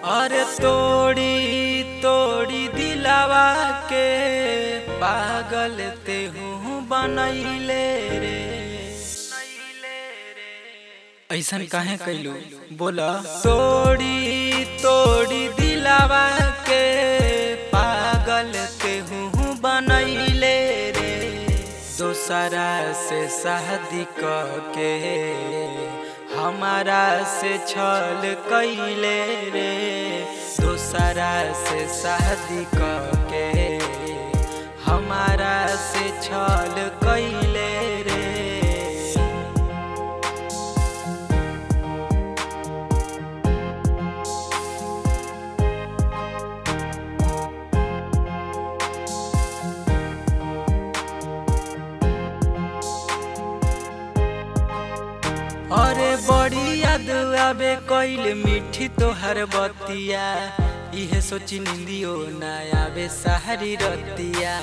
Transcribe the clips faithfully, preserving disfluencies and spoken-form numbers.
अरे तोड़ी तोड़ी दिलावा के पागल ते हूँ बनैले रे। ऐसन काहे कैलू बोला। तोड़ी तोड़ी दिलावा के पागल ते हूँ बनैले रे। दोसरा से शादी के हमारा से छल कैले रे। दोसरा से शादी के हमारा से छल कैले रे। अरे बड़ी याद आवे कइल मीठी तोहर बतिया। इहे सोची निंदियो ना आवे सहरी रतिया।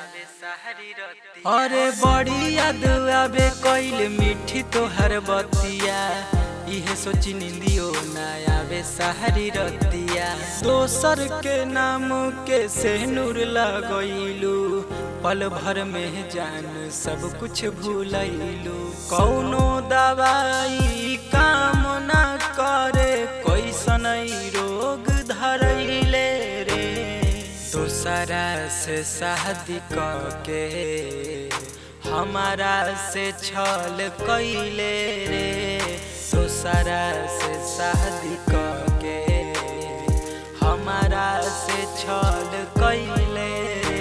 अरे बड़ी याद आवे कइल मीठी तोहर बतिया। इहे सोची निंदियो ना आवे सहरी रतिया। दोसर के नाम के सेनुर लगैलू पल भर में जान सब कुछ भूलैलू। कौनो दवाई काम ना करे कैसन रोग धरैले रे। दोसरा से शादी के हमारा से छल कैले रे। दोसरा से शादी के हमारा से छल कैले रे।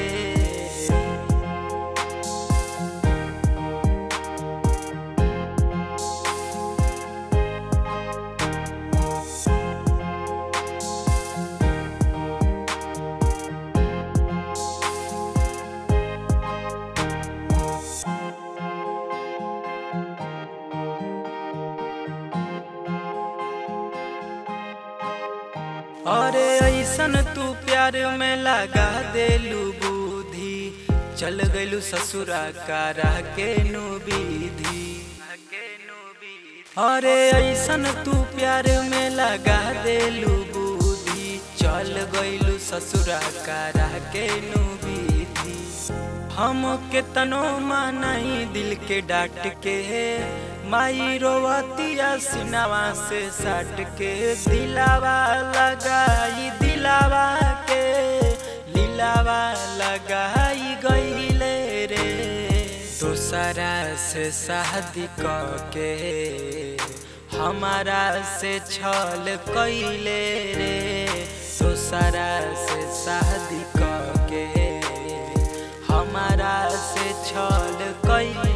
अरे ऐसन तू प्यार में लगा देलू बुद्धि। चल गइलू ससुरा कारा के नु विधि। अरे ऐसन तू प्यार में लगा देलू बुद्धि। चल गइलू ससुरा कारा के नु विधि। हम केतनो मानाई दिल के डांट के माई रोवतिया सिनावा से साट के। दिलावा लगाई दिलावा के लीलावा लगाई गईले रे। दोसरा से शादी के हमारा से छल कैले रे। दोसरा से शादी के हमारा से छल कैले।